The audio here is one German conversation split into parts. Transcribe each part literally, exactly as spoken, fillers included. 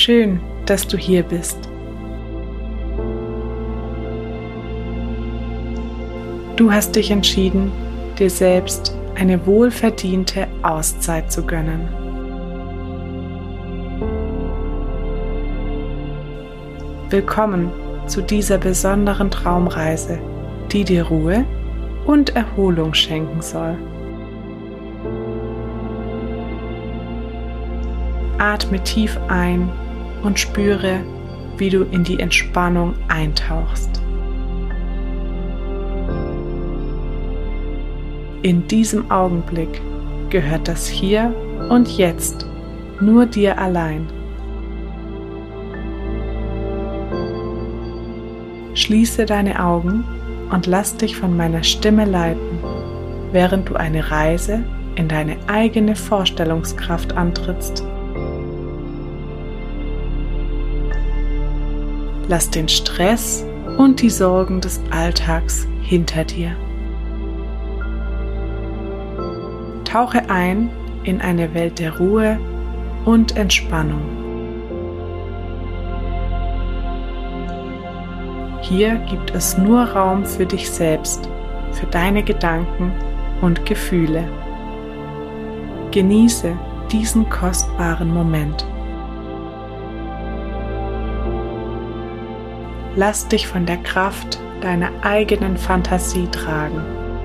Schön, dass du hier bist. Du hast dich entschieden, dir selbst eine wohlverdiente Auszeit zu gönnen. Willkommen zu dieser besonderen Traumreise, die dir Ruhe und Erholung schenken soll. Atme tief ein und spüre, wie du in die Entspannung eintauchst. In diesem Augenblick gehört das Hier und Jetzt nur dir allein. Schließe deine Augen und lass dich von meiner Stimme leiten, während du eine Reise in deine eigene Vorstellungskraft antrittst. Lass den Stress und die Sorgen des Alltags hinter dir. Tauche ein in eine Welt der Ruhe und Entspannung. Hier gibt es nur Raum für dich selbst, für deine Gedanken und Gefühle. Genieße diesen kostbaren Moment. Lass dich von der Kraft deiner eigenen Fantasie tragen.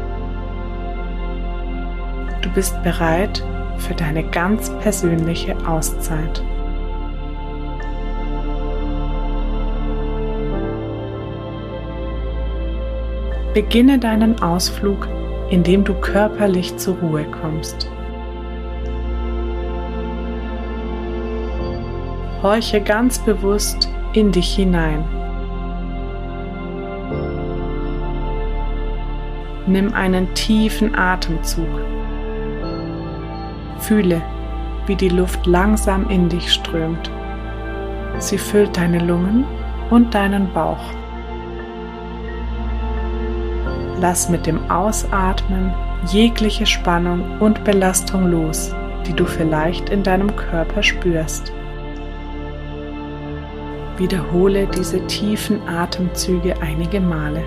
Du bist bereit für deine ganz persönliche Auszeit. Beginne deinen Ausflug, indem du körperlich zur Ruhe kommst. Horche ganz bewusst in dich hinein. Nimm einen tiefen Atemzug. Fühle, wie die Luft langsam in dich strömt. Sie füllt deine Lungen und deinen Bauch. Lass mit dem Ausatmen jegliche Spannung und Belastung los, die du vielleicht in deinem Körper spürst. Wiederhole diese tiefen Atemzüge einige Male.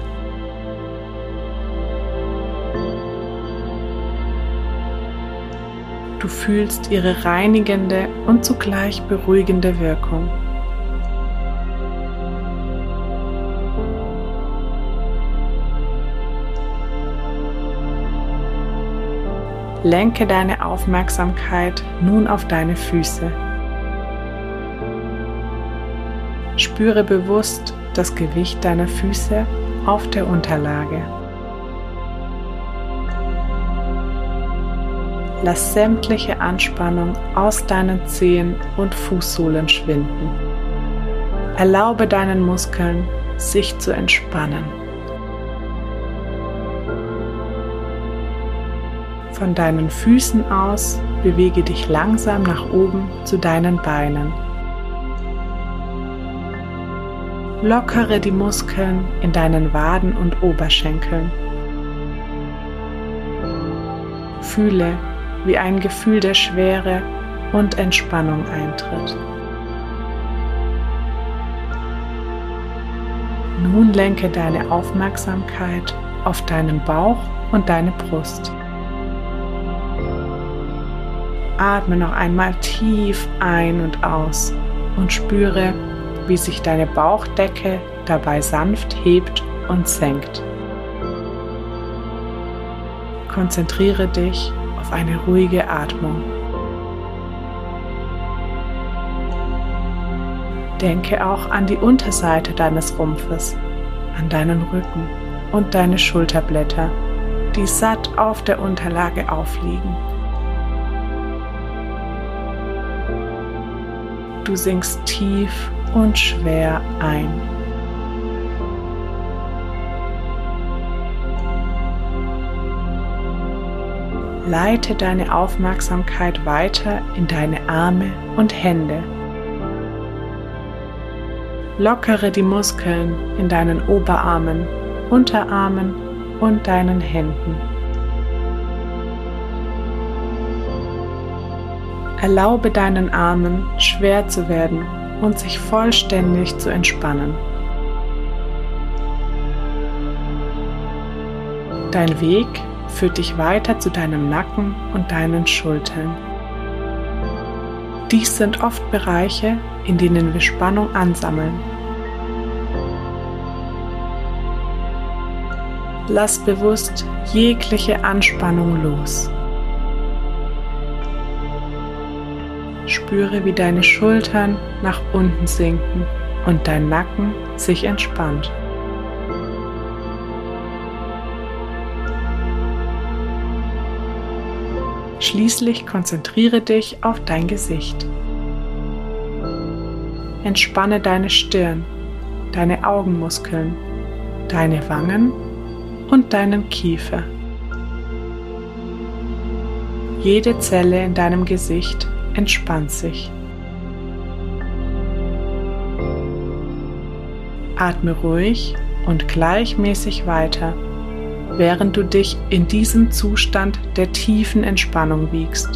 Du fühlst ihre reinigende und zugleich beruhigende Wirkung. Lenke deine Aufmerksamkeit nun auf deine Füße. Spüre bewusst das Gewicht deiner Füße auf der Unterlage. Lass sämtliche Anspannung aus deinen Zehen und Fußsohlen schwinden. Erlaube deinen Muskeln, sich zu entspannen. Von deinen Füßen aus bewege dich langsam nach oben zu deinen Beinen. Lockere die Muskeln in deinen Waden und Oberschenkeln. Fühle, wie ein Gefühl der Schwere und Entspannung eintritt. Nun lenke deine Aufmerksamkeit auf deinen Bauch und deine Brust. Atme noch einmal tief ein und aus und spüre, wie sich deine Bauchdecke dabei sanft hebt und senkt. Konzentriere dich auf eine ruhige Atmung. Denke auch an die Unterseite deines Rumpfes, an deinen Rücken und deine Schulterblätter, die satt auf der Unterlage aufliegen. Du sinkst tief und schwer ein. Leite deine Aufmerksamkeit weiter in deine Arme und Hände. Lockere die Muskeln in deinen Oberarmen, Unterarmen und deinen Händen. Erlaube deinen Armen schwer zu werden und sich vollständig zu entspannen. Dein Weg führt dich weiter zu deinem Nacken und deinen Schultern. Dies sind oft Bereiche, in denen wir Spannung ansammeln. Lass bewusst jegliche Anspannung los. Spüre, wie deine Schultern nach unten sinken und dein Nacken sich entspannt. Schließlich konzentriere dich auf dein Gesicht. Entspanne deine Stirn, deine Augenmuskeln, deine Wangen und deinen Kiefer. Jede Zelle in deinem Gesicht entspannt sich. Atme ruhig und gleichmäßig weiter, während du dich in diesem Zustand der tiefen Entspannung wiegst.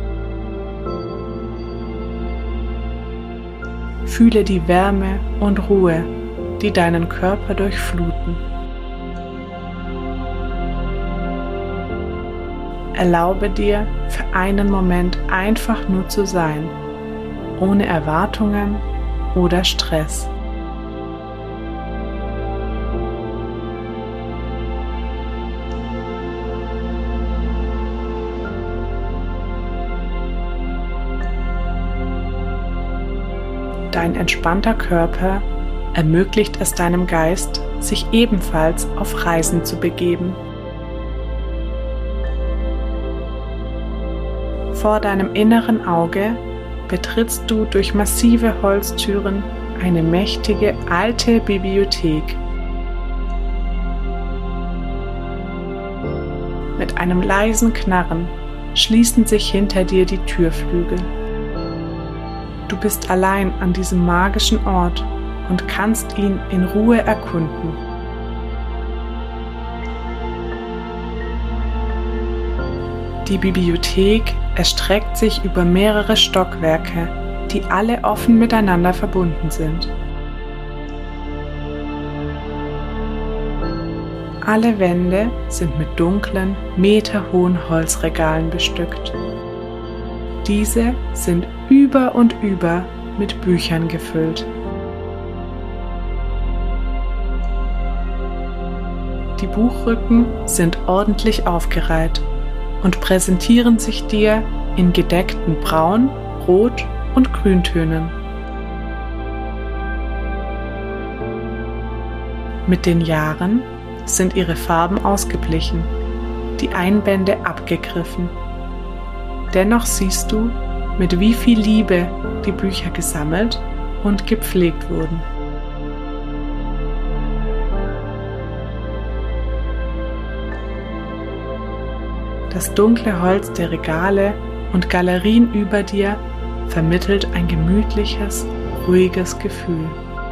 Fühle die Wärme und Ruhe, die deinen Körper durchfluten. Erlaube dir, für einen Moment einfach nur zu sein, ohne Erwartungen oder Stress. Dein entspannter Körper ermöglicht es deinem Geist, sich ebenfalls auf Reisen zu begeben. Vor deinem inneren Auge betrittst du durch massive Holztüren eine mächtige alte Bibliothek. Mit einem leisen Knarren schließen sich hinter dir die Türflügel. Du bist allein an diesem magischen Ort und kannst ihn in Ruhe erkunden. Die Bibliothek erstreckt sich über mehrere Stockwerke, die alle offen miteinander verbunden sind. Alle Wände sind mit dunklen, meterhohen Holzregalen bestückt. Diese sind über und über mit Büchern gefüllt. Die Buchrücken sind ordentlich aufgereiht und präsentieren sich dir in gedeckten Braun-, Rot- und Grüntönen. Mit den Jahren sind ihre Farben ausgeblichen, die Einbände abgegriffen. Dennoch siehst du, mit wie viel Liebe die Bücher gesammelt und gepflegt wurden. Das dunkle Holz der Regale und Galerien über dir vermittelt ein gemütliches, ruhiges Gefühl.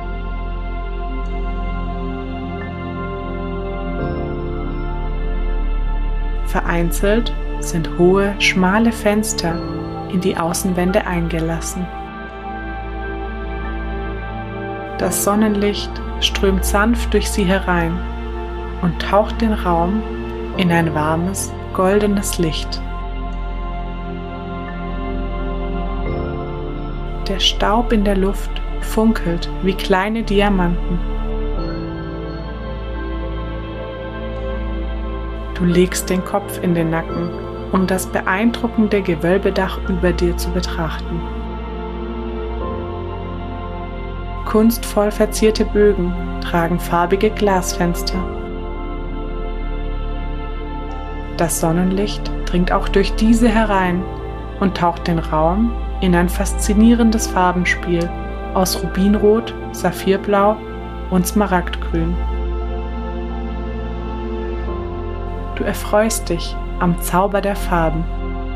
Vereinzelt sind hohe, schmale Fenster in die Außenwände eingelassen. Das Sonnenlicht strömt sanft durch sie herein und taucht den Raum in ein warmes, goldenes Licht. Der Staub in der Luft funkelt wie kleine Diamanten. Du legst den Kopf in den Nacken, um das beeindruckende Gewölbedach über dir zu betrachten. Kunstvoll verzierte Bögen tragen farbige Glasfenster. Das Sonnenlicht dringt auch durch diese herein und taucht den Raum in ein faszinierendes Farbenspiel aus Rubinrot, Saphirblau und Smaragdgrün. Du erfreust dich am Zauber der Farben.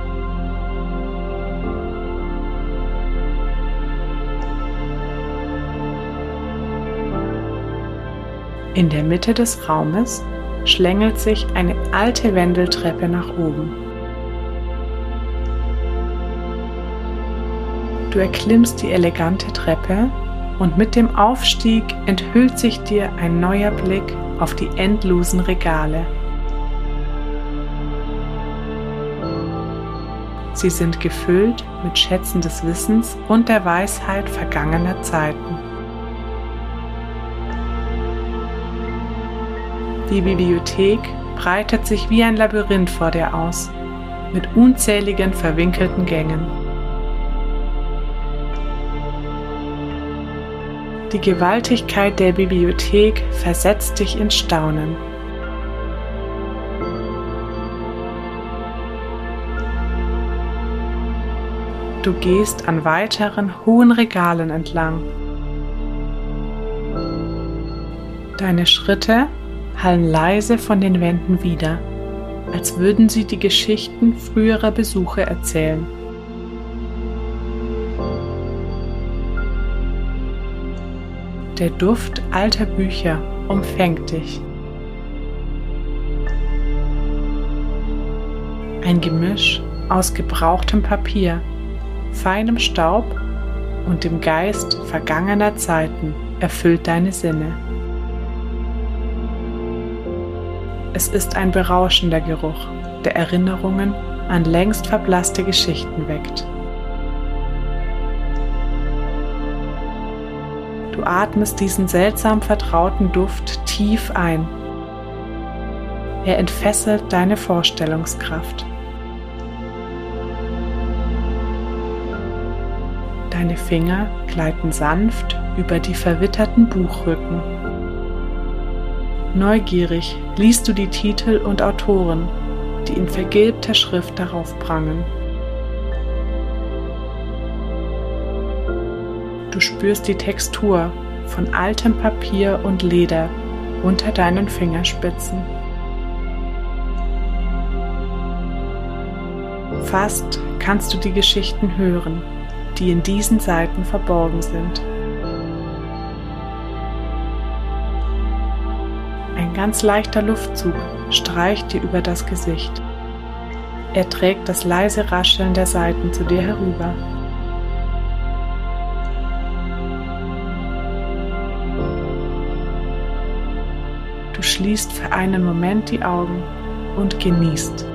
In der Mitte des Raumes schlängelt sich eine alte Wendeltreppe nach oben. Du erklimmst die elegante Treppe und mit dem Aufstieg enthüllt sich dir ein neuer Blick auf die endlosen Regale. Sie sind gefüllt mit Schätzen des Wissens und der Weisheit vergangener Zeiten. Die Bibliothek breitet sich wie ein Labyrinth vor dir aus, mit unzähligen verwinkelten Gängen. Die Gewaltigkeit der Bibliothek versetzt dich in Staunen. Du gehst an weiteren hohen Regalen entlang. Deine Schritte hallen leise von den Wänden wider, als würden sie die Geschichten früherer Besuche erzählen. Der Duft alter Bücher umfängt dich. Ein Gemisch aus gebrauchtem Papier, feinem Staub und dem Geist vergangener Zeiten erfüllt deine Sinne. Es ist ein berauschender Geruch, der Erinnerungen an längst verblasste Geschichten weckt. Du atmest diesen seltsam vertrauten Duft tief ein. Er entfesselt deine Vorstellungskraft. Deine Finger gleiten sanft über die verwitterten Buchrücken. Neugierig liest du die Titel und Autoren, die in vergilbter Schrift darauf prangen. Du spürst die Textur von altem Papier und Leder unter deinen Fingerspitzen. Fast kannst du die Geschichten hören, die in diesen Seiten verborgen sind. Ein ganz leichter Luftzug streicht dir über das Gesicht. Er trägt das leise Rascheln der Saiten zu dir herüber. Du schließt für einen Moment die Augen und genießt.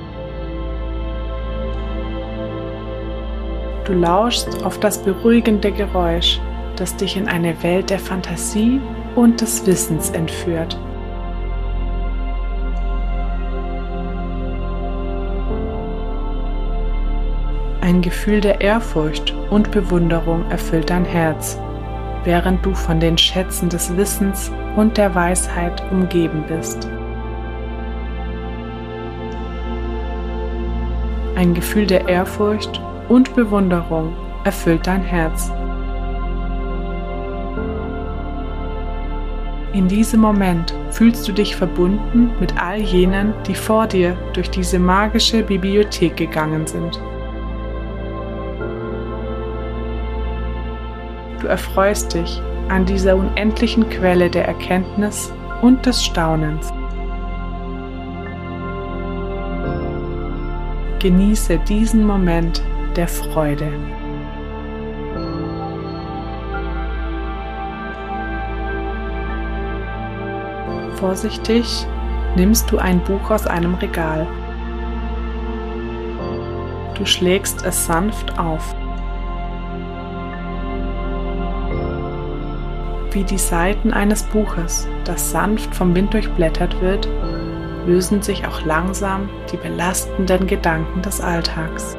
Du lauschst auf das beruhigende Geräusch, das dich in eine Welt der Fantasie und des Wissens entführt. Ein Gefühl der Ehrfurcht und Bewunderung erfüllt dein Herz, während du von den Schätzen des Wissens und der Weisheit umgeben bist. Ein Gefühl der Ehrfurcht und Bewunderung erfüllt dein Herz. In diesem Moment fühlst du dich verbunden mit all jenen, die vor dir durch diese magische Bibliothek gegangen sind. Du erfreust dich an dieser unendlichen Quelle der Erkenntnis und des Staunens. Genieße diesen Moment der Freude. Vorsichtig nimmst du ein Buch aus einem Regal. Du schlägst es sanft auf. Wie die Seiten eines Buches, das sanft vom Wind durchblättert wird, lösen sich auch langsam die belastenden Gedanken des Alltags.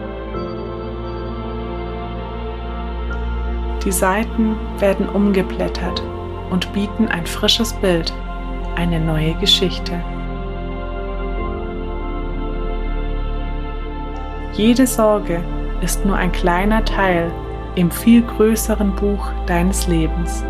Die Seiten werden umgeblättert und bieten ein frisches Bild, eine neue Geschichte. Jede Sorge ist nur ein kleiner Teil im viel größeren Buch deines Lebens.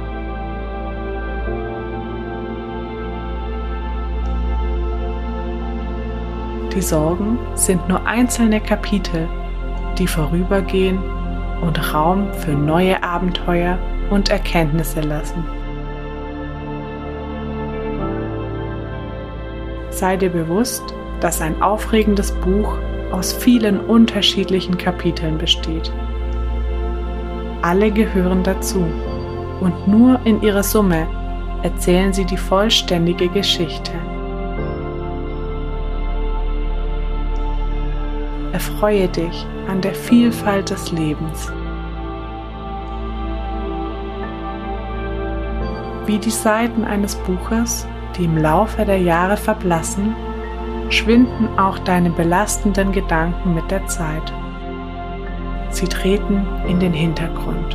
Die Sorgen sind nur einzelne Kapitel, die vorübergehen und Raum für neue Abenteuer und Erkenntnisse lassen. Sei dir bewusst, dass ein aufregendes Buch aus vielen unterschiedlichen Kapiteln besteht, Alle gehören dazu und nur in ihrer Summe erzählen sie die vollständige Geschichte. Erfreue dich an der Vielfalt des Lebens. Wie die Seiten eines Buches, die im Laufe der Jahre verblassen, schwinden auch deine belastenden Gedanken mit der Zeit. Sie treten in den Hintergrund.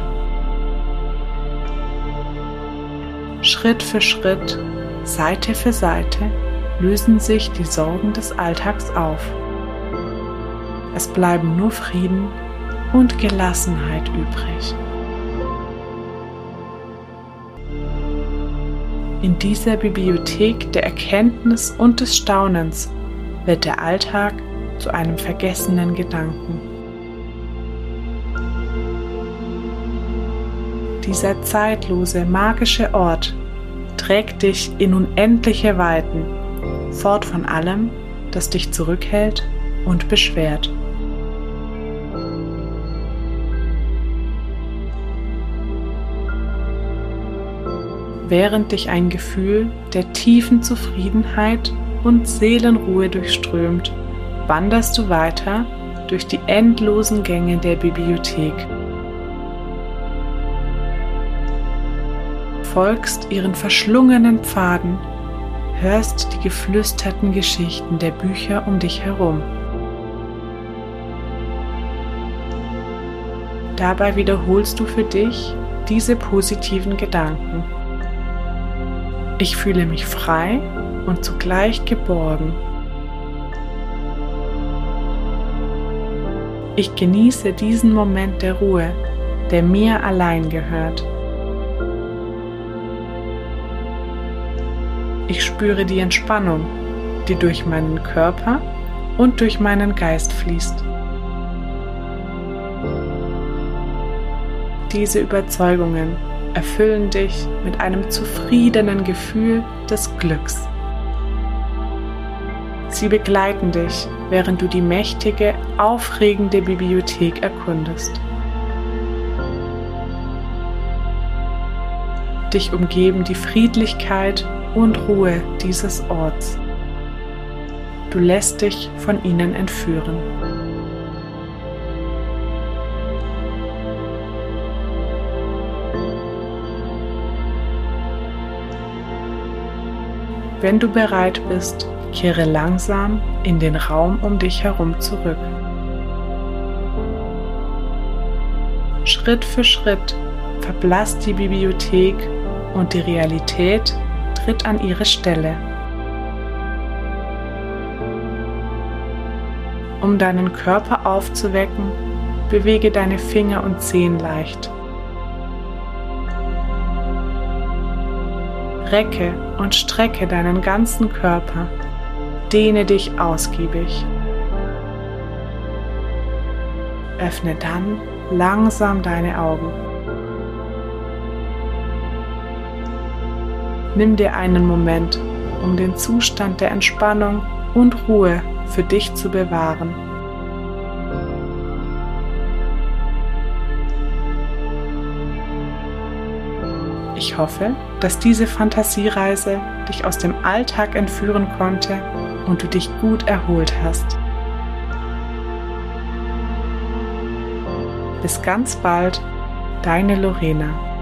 Schritt für Schritt, Seite für Seite, lösen sich die Sorgen des Alltags auf. Es bleiben nur Frieden und Gelassenheit übrig. In dieser Bibliothek der Erkenntnis und des Staunens wird der Alltag zu einem vergessenen Gedanken. Dieser zeitlose, magische Ort trägt dich in unendliche Weiten, fort von allem, das dich zurückhält und beschwert. Während dich ein Gefühl der tiefen Zufriedenheit und Seelenruhe durchströmt, wanderst du weiter durch die endlosen Gänge der Bibliothek. Folgst ihren verschlungenen Pfaden, hörst die geflüsterten Geschichten der Bücher um dich herum. Dabei wiederholst du für dich diese positiven Gedanken. Ich fühle mich frei und zugleich geborgen. Ich genieße diesen Moment der Ruhe, der mir allein gehört. Ich spüre die Entspannung, die durch meinen Körper und durch meinen Geist fließt. Diese Überzeugungen erfüllen dich mit einem zufriedenen Gefühl des Glücks. Sie begleiten dich, während du die mächtige, aufregende Bibliothek erkundest. Dich umgeben die Friedlichkeit und Ruhe dieses Orts. Du lässt dich von ihnen entführen. Wenn du bereit bist, kehre langsam in den Raum um dich herum zurück. Schritt für Schritt verblasst die Bibliothek und die Realität tritt an ihre Stelle. Um deinen Körper aufzuwecken, bewege deine Finger und Zehen leicht. Recke und strecke deinen ganzen Körper, dehne dich ausgiebig. Öffne dann langsam deine Augen. Nimm dir einen Moment, um den Zustand der Entspannung und Ruhe für dich zu bewahren. Ich hoffe, dass diese Fantasiereise dich aus dem Alltag entführen konnte und du dich gut erholt hast. Bis ganz bald, deine Lorena.